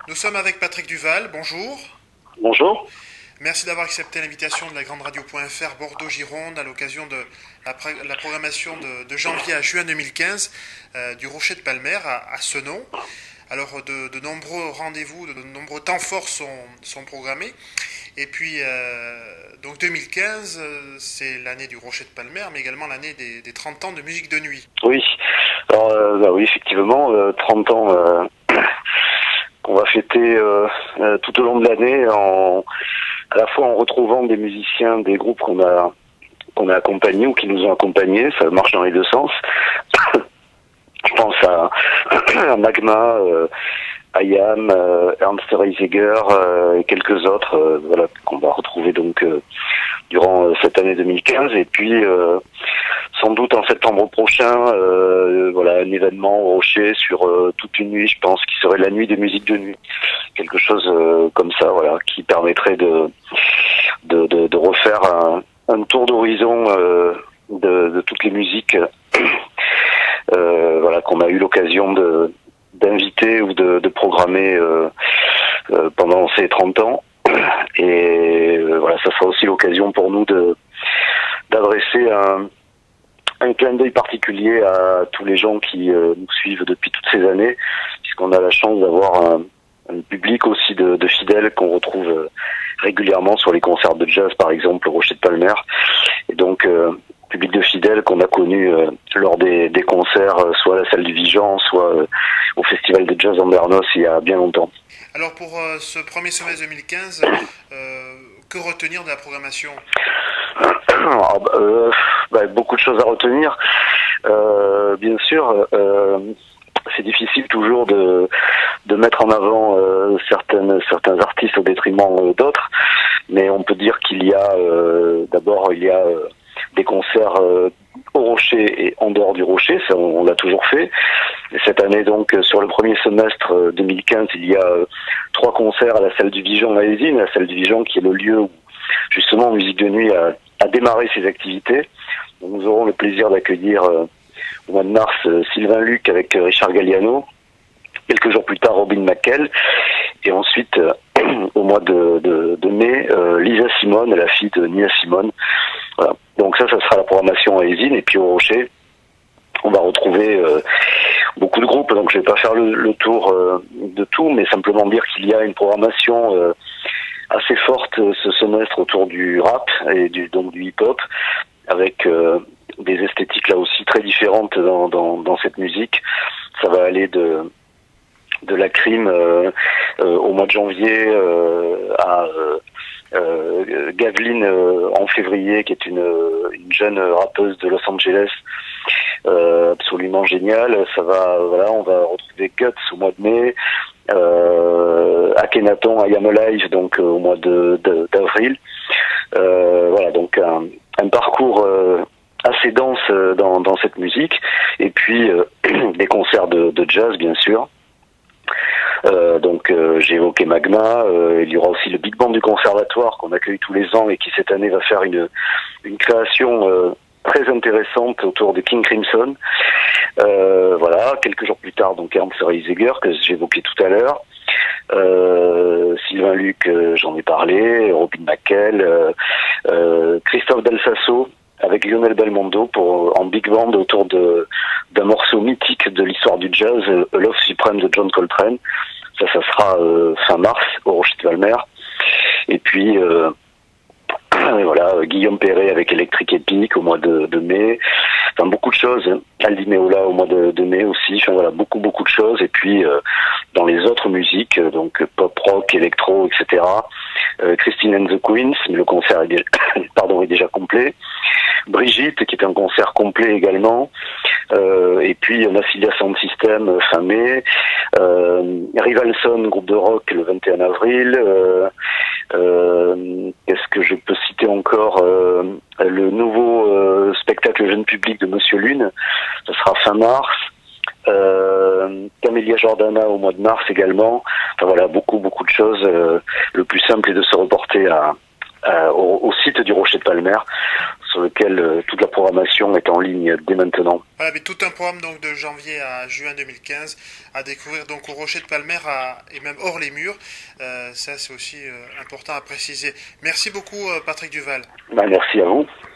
Nous sommes avec Patrick Duval, bonjour. Bonjour. Merci d'avoir accepté l'invitation de la Grande Radio.fr Bordeaux-Gironde à l'occasion de la programmation de janvier à juin 2015 du Rocher de Palmer à Senon. Alors de nombreux rendez-vous, de nombreux temps forts sont programmés. Et puis donc 2015, c'est l'année du Rocher de Palmer, mais également l'année des 30 ans de musique de nuit. Oui, alors oui, effectivement, 30 ans qu'on va fêter tout au long de l'année, à la fois en retrouvant des musiciens des groupes qu'on a accompagnés ou qui nous ont accompagnés. Ça marche dans les deux sens. Je pense à Magma, IAM, Ernst Reisiger et quelques autres, voilà, qu'on va retrouver donc durant cette année 2015. Et puis sans doute en septembre prochain, voilà, un événement au Rocher sur toute une nuit, je pense, qui serait la nuit des musiques de nuit, quelque chose comme ça, voilà, qui permettrait de refaire un tour d'horizon de toutes les musiques. Voilà, qu'on a eu l'occasion d'inviter ou de programmer pendant ces 30 ans. Et voilà, ça sera aussi l'occasion pour nous d'adresser un clin d'œil particulier à tous les gens qui nous suivent depuis toutes ces années, puisqu'on a la chance d'avoir un public aussi de fidèles qu'on retrouve régulièrement sur les concerts de jazz, par exemple, au Rocher de Palmer. Et donc public de fidèles qu'on a connu lors des concerts, soit à la salle du Vigan, soit au festival de jazz Andernos il y a bien longtemps. Alors pour ce premier semestre 2015, que retenir de la programmation? Beaucoup de choses à retenir. Bien sûr, c'est difficile toujours de mettre en avant certains artistes au détriment d'autres, mais on peut dire qu'il y a d'abord des concerts au Rocher et en dehors du Rocher, ça on l'a toujours fait. Et cette année donc sur le premier semestre 2015, il y a 3 concerts à la salle du Vigan à Eysines, la salle du Vigan qui est le lieu où justement Musique de Nuit a démarré ses activités. Donc, nous aurons le plaisir d'accueillir au mois de mars Sylvain Luc avec Richard Galliano, quelques jours plus tard Robin McKell, et ensuite au mois de mai Lisa Simone, la fille de Nina Simone. Voilà. Donc ça sera la programmation à Eysines. Et puis au Rocher, on va retrouver beaucoup de groupes, donc je vais pas faire le tour de tout, mais simplement dire qu'il y a une programmation assez forte ce semestre autour du rap et du hip-hop, avec des esthétiques là aussi très différentes dans cette musique. Ça va aller de la crime au mois de janvier à Gavlin en février, qui est une jeune rappeuse de Los Angeles, absolument géniale. Ça va, voilà, on va retrouver Guts au mois de mai, Akhenaton, I Am Alive, donc au mois d'avril. Voilà, donc un parcours assez dense dans cette musique, et puis des concerts de jazz bien sûr. Donc j'ai évoqué Magma, il y aura aussi le Big Band du Conservatoire qu'on accueille tous les ans et qui cette année va faire une création très intéressante autour de King Crimson. Voilà, quelques jours plus tard donc Ernst Reisiger que j'évoquais tout à l'heure, Sylvain Luc, j'en ai parlé, Robin McKell, Christophe Dalsasso avec Lionel Belmondo en big band autour d'un morceau mythique de l'histoire du jazz, A Love Supreme de John Coltrane. Ça sera fin mars au Rocher de Palmer. Et puis voilà, Guillaume Perret avec Electric Epic au mois de mai. Enfin, beaucoup de choses. Aldi Meola au mois de mai aussi. Enfin, voilà, beaucoup de choses. Et puis dans les autres musiques, donc pop, rock, électro, etc. Christine and the Queens, mais le concert est déjà complet. Brigitte, qui est un concert complet également. Et puis Massilia Sound System fin mai. Rivalson, groupe de rock, le 21 avril. Qu'est-ce que je peux citer encore? Le nouveau spectacle jeune public de Monsieur Lune, ce sera fin mars. Camélia Jordana au mois de mars également. Enfin voilà, beaucoup de choses. Le plus simple est de se reporter au site du Rocher de Palmer sur lequel toute la programmation est en ligne dès maintenant. Voilà, mais tout un programme donc de janvier à juin 2015 à découvrir donc au Rocher de Palmer et même hors les murs. Ça c'est aussi important à préciser. Merci beaucoup Patrick Duval. Merci à vous.